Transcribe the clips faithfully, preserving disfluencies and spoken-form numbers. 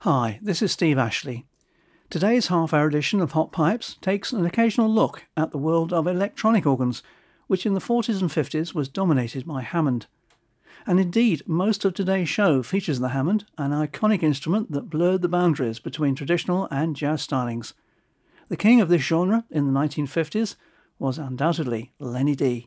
Hi, this is Steve Ashley. Today's half-hour edition of Hot Pipes takes an occasional look at the world of electronic organs, which in the forties and fifties was dominated by Hammond. And indeed, most of today's show features the Hammond, an iconic instrument that blurred the boundaries between traditional and jazz stylings. The king of this genre in the nineteen fifties was undoubtedly Lenny Dee.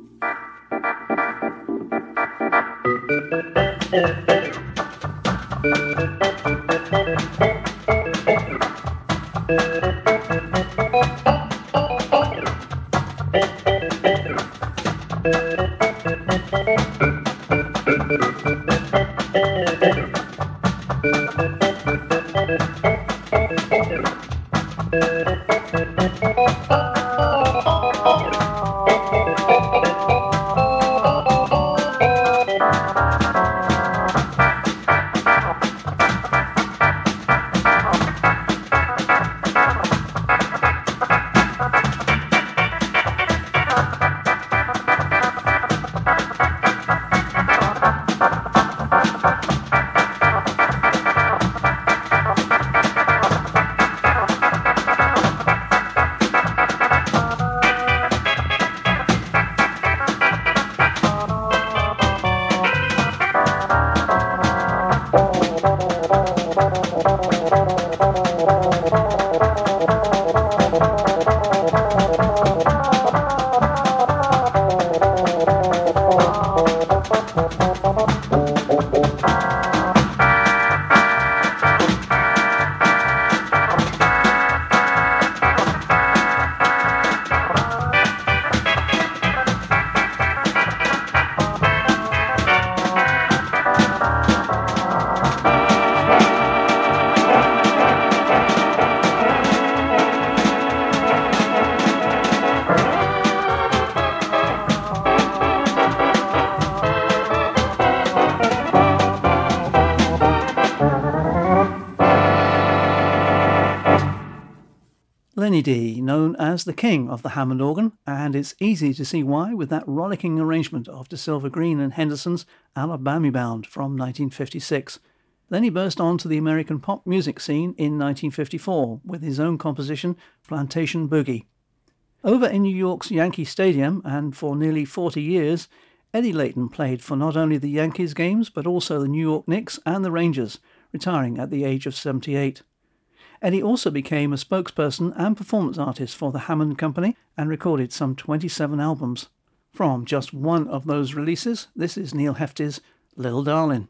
Lenny Dee, known as the king of the Hammond organ, and it's easy to see why with that rollicking arrangement of De Silva Green and Henderson's Alabama Bound from nineteen fifty-six. Then he burst onto the American pop music scene in nineteen fifty-four with his own composition, Plantation Boogie. Over in New York's Yankee Stadium, and for nearly forty years, Eddie Layton played for not only the Yankees games but also the New York Knicks and the Rangers, retiring at the age of seventy-eight. Eddie also became a spokesperson and performance artist for the Hammond Company and recorded some twenty-seven albums. From just one of those releases, this is Neil Hefti's Little Darlin'.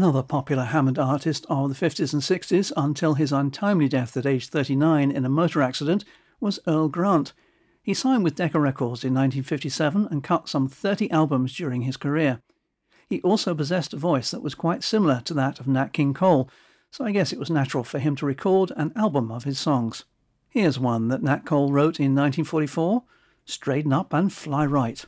Another popular Hammond artist of the fifties and sixties until his untimely death at age thirty-nine in a motor accident was Earl Grant. He signed with Decca Records in nineteen fifty-seven and cut some thirty albums during his career. He also possessed a voice that was quite similar to that of Nat King Cole, so I guess it was natural for him to record an album of his songs. Here's one that Nat Cole wrote in nineteen forty-four, Straighten Up and Fly Right.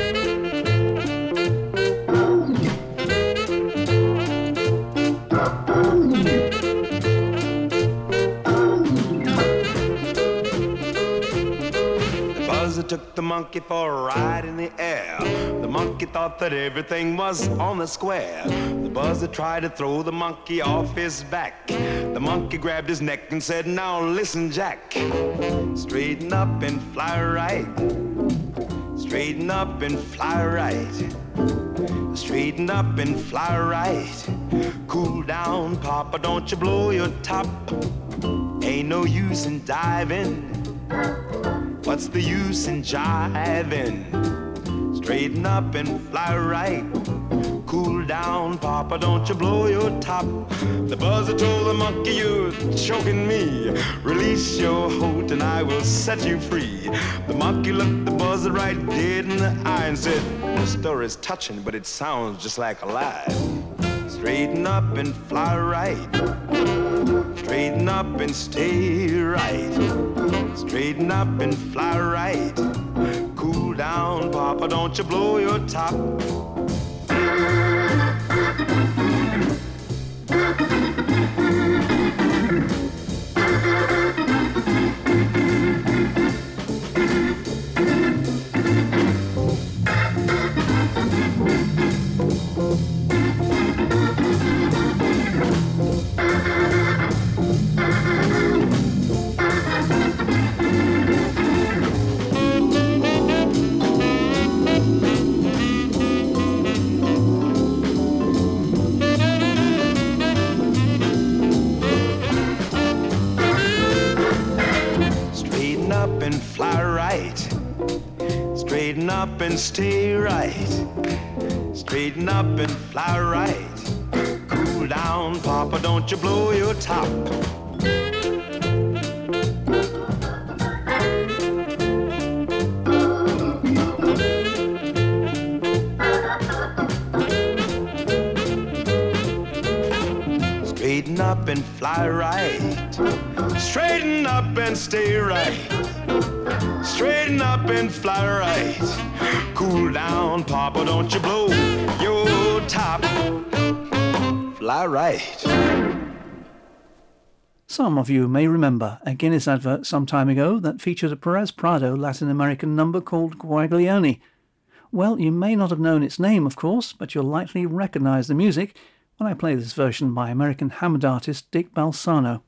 Took the monkey for a ride in the air. The monkey thought that everything was on the square. The buzzer tried to throw the monkey off his back. The monkey grabbed his neck and said, now listen, Jack. Straighten up and fly right. Straighten up and fly right. Straighten up and fly right. Cool down, Papa, don't you blow your top. Ain't no use in diving. What's the use in jiving? Straighten up and fly right. Cool down, Papa, don't you blow your top. The buzzer told the monkey, you're choking me. Release your hold and I will set you free. The monkey looked the buzzer right dead in the eye and said, the story's touching, but it sounds just like a lie. Straighten up and fly right. Straighten up and stay right. Straighten up and fly right. Cool down, Papa, don't you blow your top. Straighten up and stay right. Straighten up and fly right. Cool down, Papa, don't you blow your top. Straighten up and fly right. Straighten up and stay right. Straighten up and fly right. Cool down, Papa, don't you blow your top. Fly right. Some of you may remember a Guinness advert some time ago that featured a Perez Prado Latin American number called Guaglione. Well, you may not have known its name, of course, but you'll likely recognise the music when I play this version by American Hammond artist Dick Balsano.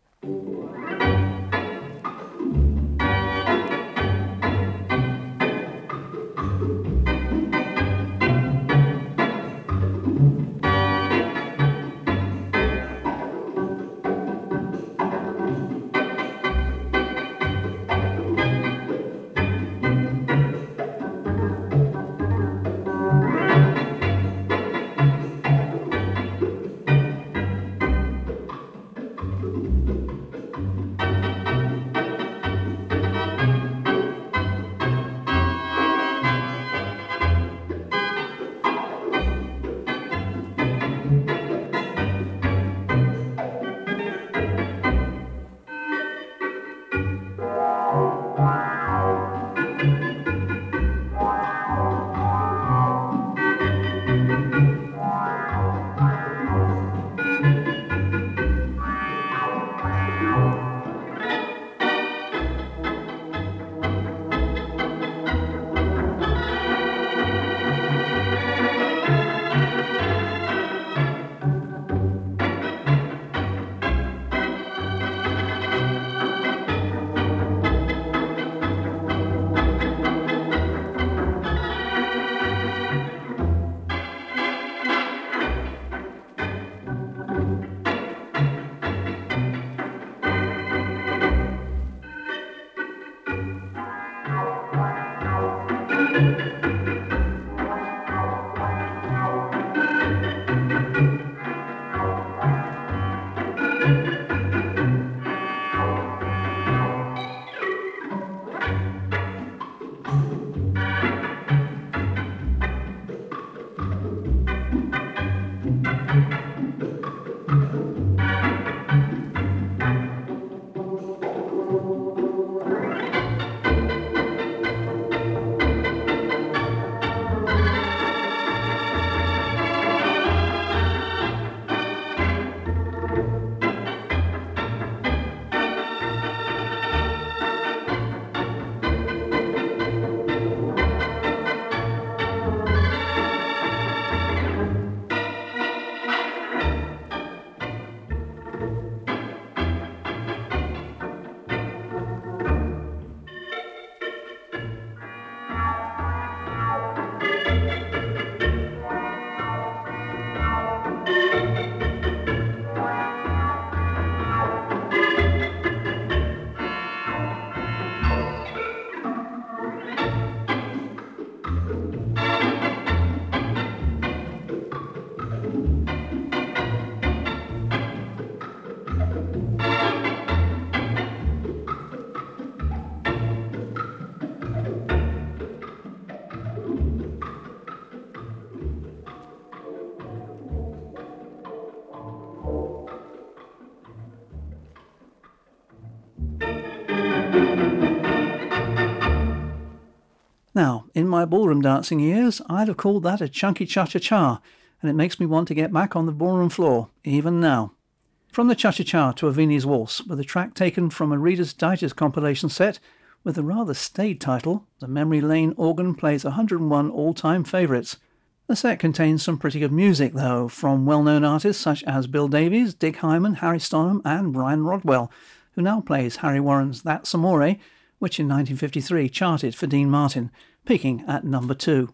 Now, in my ballroom dancing years, I'd have called that a chunky cha-cha-cha, and it makes me want to get back on the ballroom floor, even now. From the cha-cha-cha to a Viennese waltz, with a track taken from a Reader's Digest compilation set, with a rather staid title, the Memory Lane organ plays one hundred and one all-time favourites. The set contains some pretty good music, though, from well-known artists such as Bill Davies, Dick Hyman, Harry Stonham and Brian Rodwell, who now plays Harry Warren's That's Amore, which in nineteen fifty-three charted for Dean Martin, peaking at number two.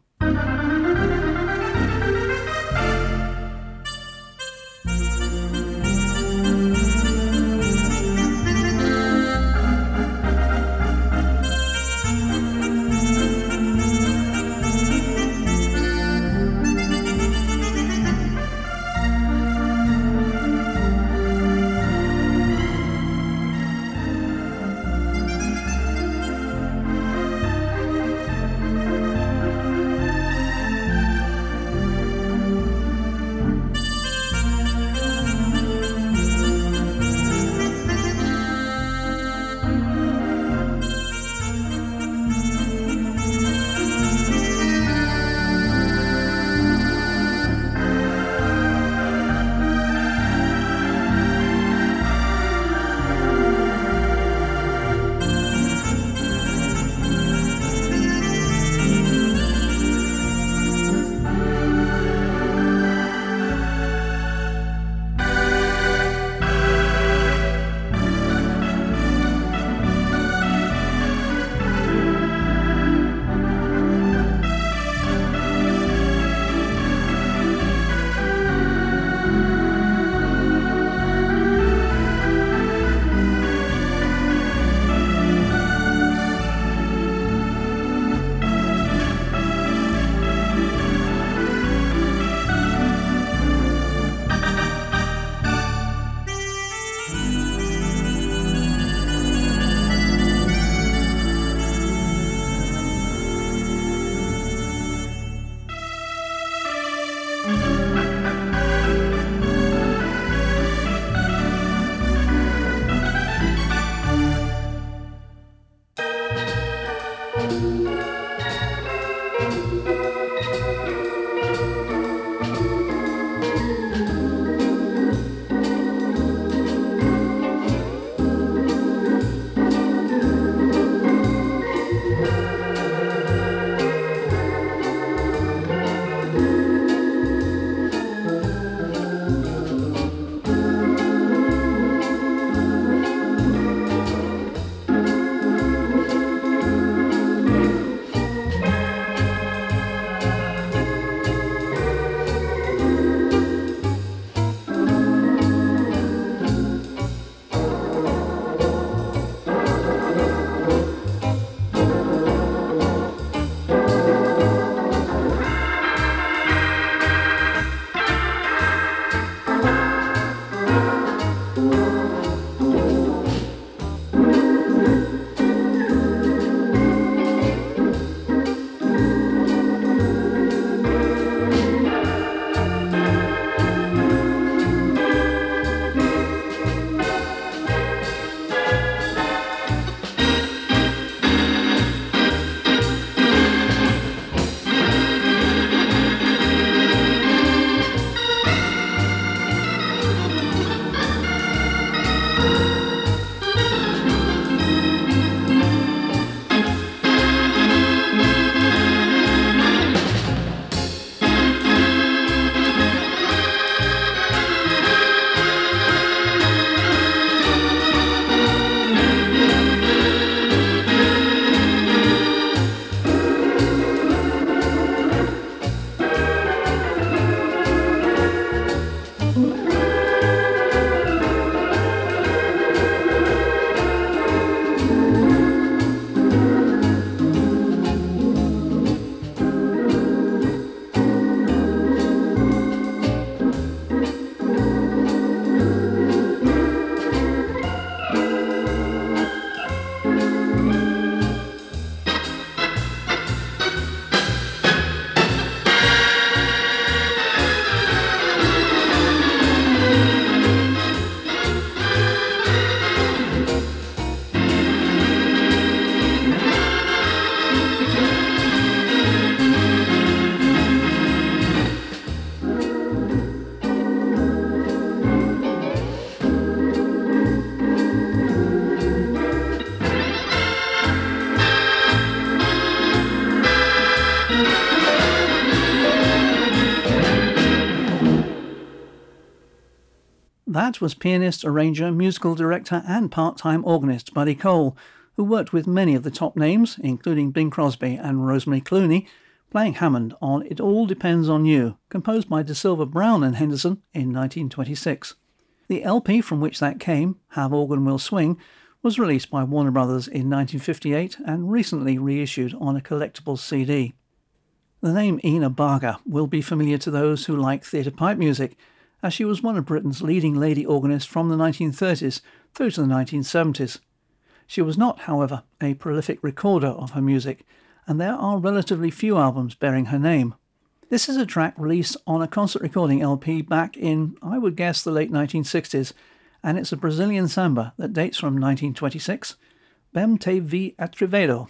That was pianist, arranger, musical director and part-time organist Buddy Cole, who worked with many of the top names, including Bing Crosby and Rosemary Clooney, playing Hammond on It All Depends on You, composed by De Silva Brown and Henderson in nineteen twenty-six. The L P from which that came, Have Organ Will Swing, was released by Warner Brothers in nineteen fifty-eight and recently reissued on a collectibles C D. The name Ina Baga will be familiar to those who like theatre pipe music, as she was one of Britain's leading lady organists from the nineteen thirties through to the nineteen seventies. She was not, however, a prolific recorder of her music, and there are relatively few albums bearing her name. This is a track released on a concert recording L P back in, I would guess, the late nineteen sixties, and it's a Brazilian samba that dates from nineteen twenty-six, Bem Te Vi Atrevido.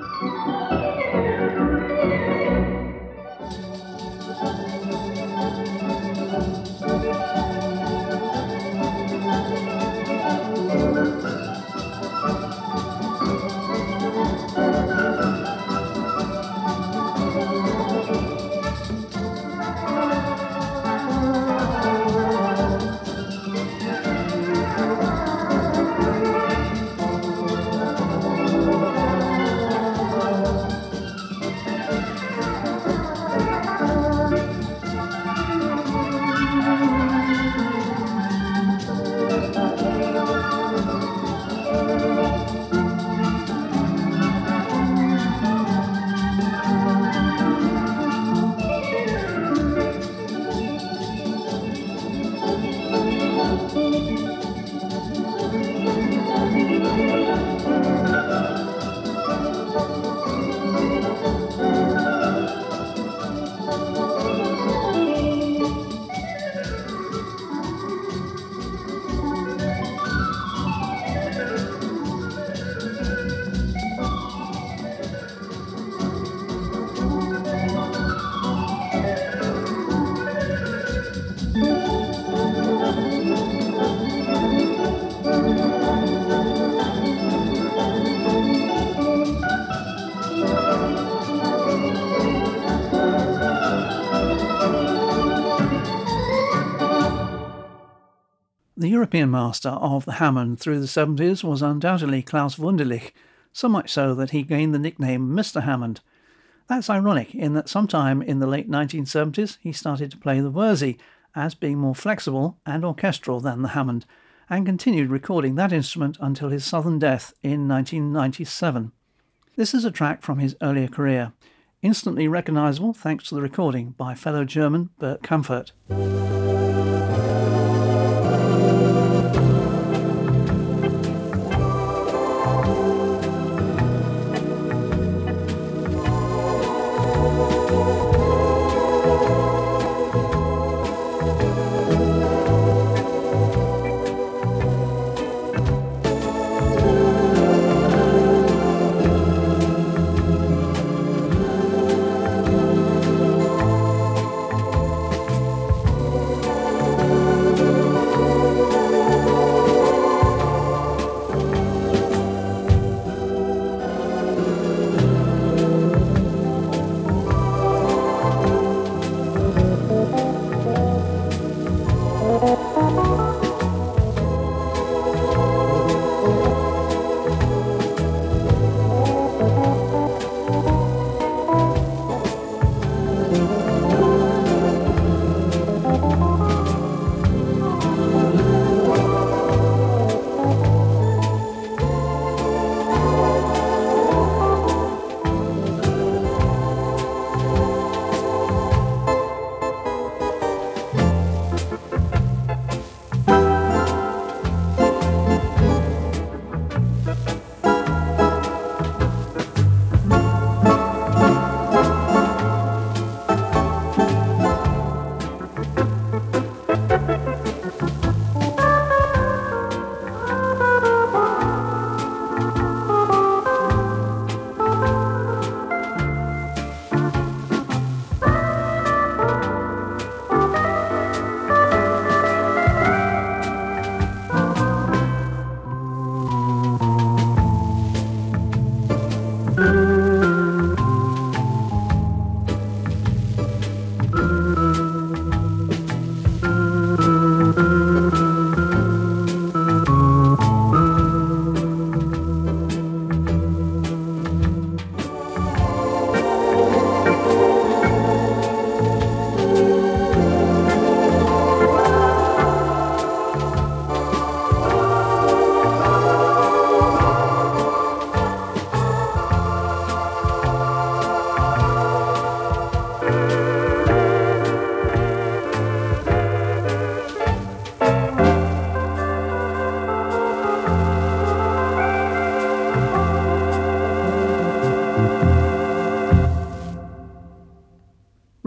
The European master of the Hammond through the seventies was undoubtedly Klaus Wunderlich, so much so that he gained the nickname Mister Hammond. That's ironic in that sometime in the late nineteen seventies he started to play the Wurzi as being more flexible and orchestral than the Hammond, and continued recording that instrument until his sudden death in nineteen ninety-seven. This is a track from his earlier career, instantly recognisable thanks to the recording by fellow German Bert Kaempfert.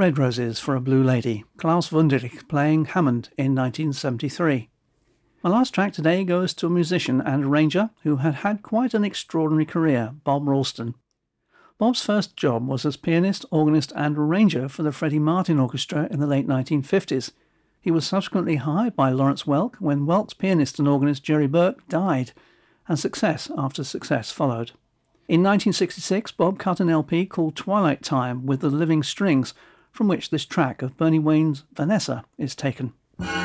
Red Roses for a Blue Lady, Klaus Wunderlich playing Hammond in nineteen seventy-three. My last track today goes to a musician and arranger who had had quite an extraordinary career, Bob Ralston. Bob's first job was as pianist, organist and arranger for the Freddie Martin Orchestra in the late nineteen fifties. He was subsequently hired by Lawrence Welk when Welk's pianist and organist Jerry Burke died, and success after success followed. In nineteen sixty-six, Bob cut an L P called Twilight Time with the Living Strings, from which this track of Bernie Wayne's Vanessa is taken.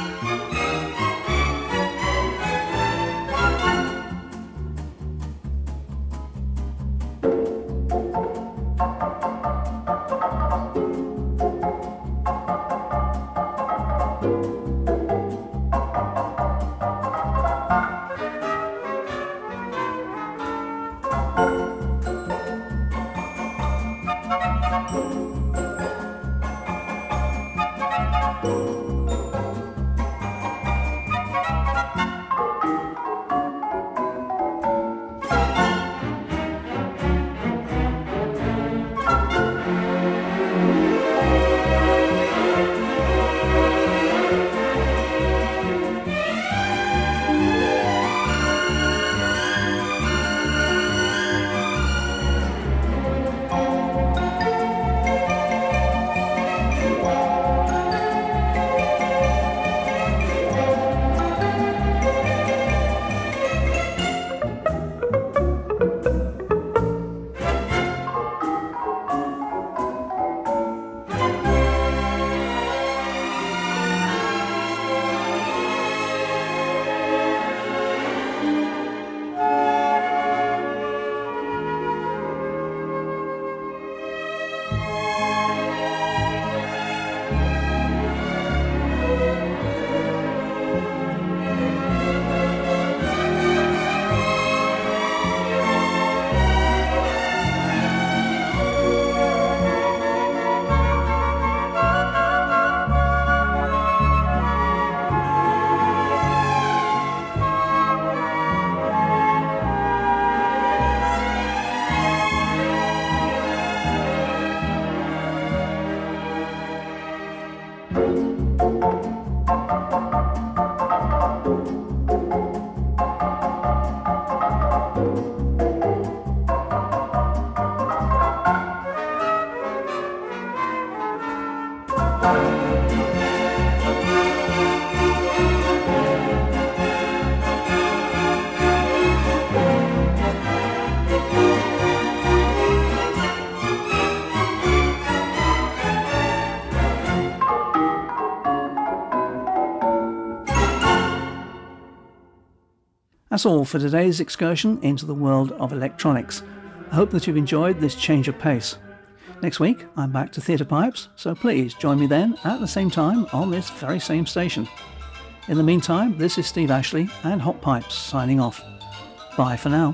That's all for today's excursion into the world of electronics. I hope that you've enjoyed this change of pace. Next week, I'm back to Theatre Pipes, so please join me then at the same time on this very same station. In the meantime, this is Steve Ashley and Hot Pipes signing off. Bye for now.